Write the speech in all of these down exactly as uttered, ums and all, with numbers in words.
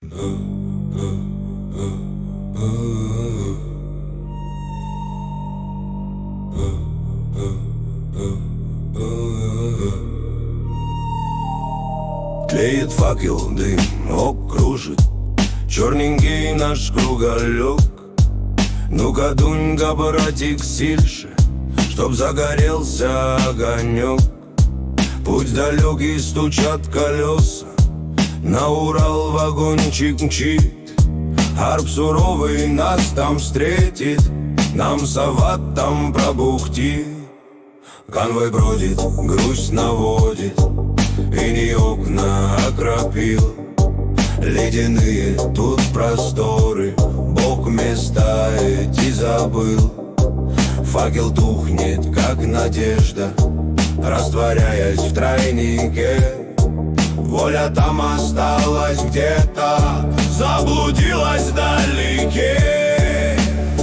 Тлеет факел, дым окружит черненький наш круголек. Ну-ка, дунь-ка, братик, сильше, чтоб загорелся огонек. Путь далекий, стучат колеса, на Урал вагончик мчит. Арб суровый нас там встретит, нам Сават там пробухтит. Конвой бродит, грусть наводит, и не окна окропил. Ледяные тут просторы, Бог места эти забыл. Факел тухнет, как надежда, растворяясь в тройнике. Воля там осталась где-то, заблудилась вдалеке.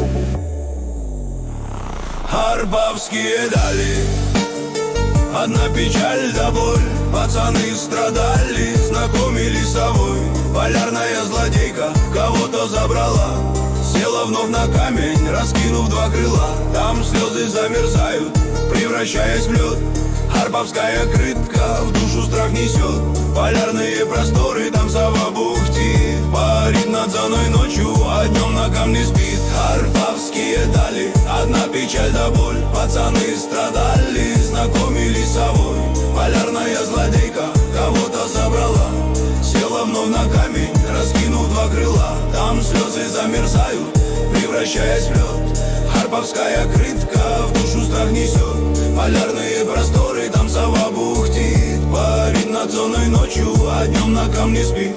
Арбавские дали, одна печаль да боль. Пацаны страдали, знакомились с собой. Полярная злодейка кого-то забрала, села вновь на камень, раскинув два крыла. Там слезы замерзают, превращаясь в лед. Арбавская крытка в душу страх несет. Полярные просторы, там сова бухтит. Парит над зоной ночью, а днем на камне спит. Арбавские дали, одна печаль да боль. Пацаны страдали, знакомились с собой. Полярная злодейка кого-то забрала, села вновь на камень, раскинув два крыла. Там слезы замерзают, превращаясь в лед. Арбавская крытка в душу страх несет. Полярные просторы, там сова бухтит. Парит над зоной ночью, а днем на камне спит.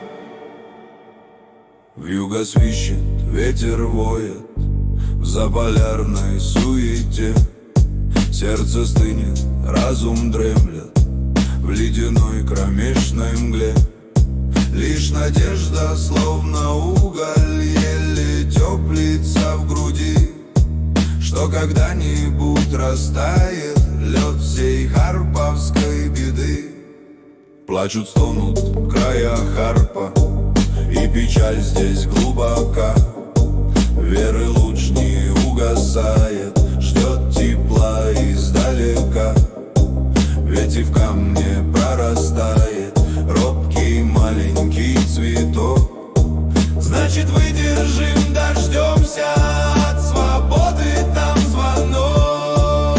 Вьюга свищет, ветер воет в заполярной суете. Сердце стынет, разум дремлет в ледяной кромешной мгле. Лишь надежда, словно уголь, еле теплится в груди, что когда-нибудь растает лед всей харповской беды. Плачут, стонут края Харпа, и печаль здесь глубока. Веры луч не угасает, ждет тепла издалека. Ведь и в камне прорастает робкий маленький цветок. Значит, выдержим, дождемся от свободы, там звонок.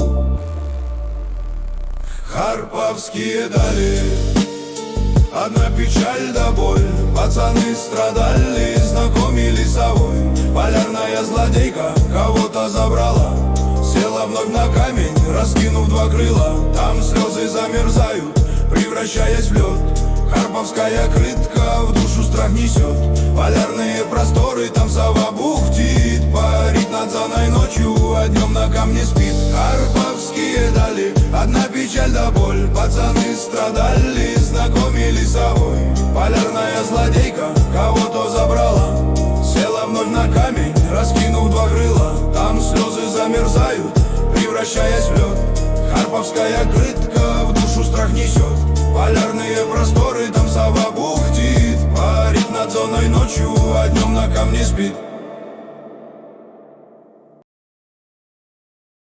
Харповские дали, одна печаль да боль. Пацаны страдали, знакомились с собой. Полярная злодейка кого-то забрала, села вновь на камень, раскинув два крыла. Там слезы замерзают, превращаясь в лед. Харповская крытка в душу страх несет. Полярные просторы, там сова бухтит. Парит над зоной ночью, а днем на камне спит. Харповские дали, одна печаль да боль. Пацаны страдали, знакомились с собой. Полярная злодейка кого-то забрала, села вновь на камень, раскинув два крыла. Там слезы замерзают, превращаясь в лед. Харповская крытка в душу страх несет. Полярные просторы, там сова бухтит. Парит над зоной ночью, а днем на камне спит.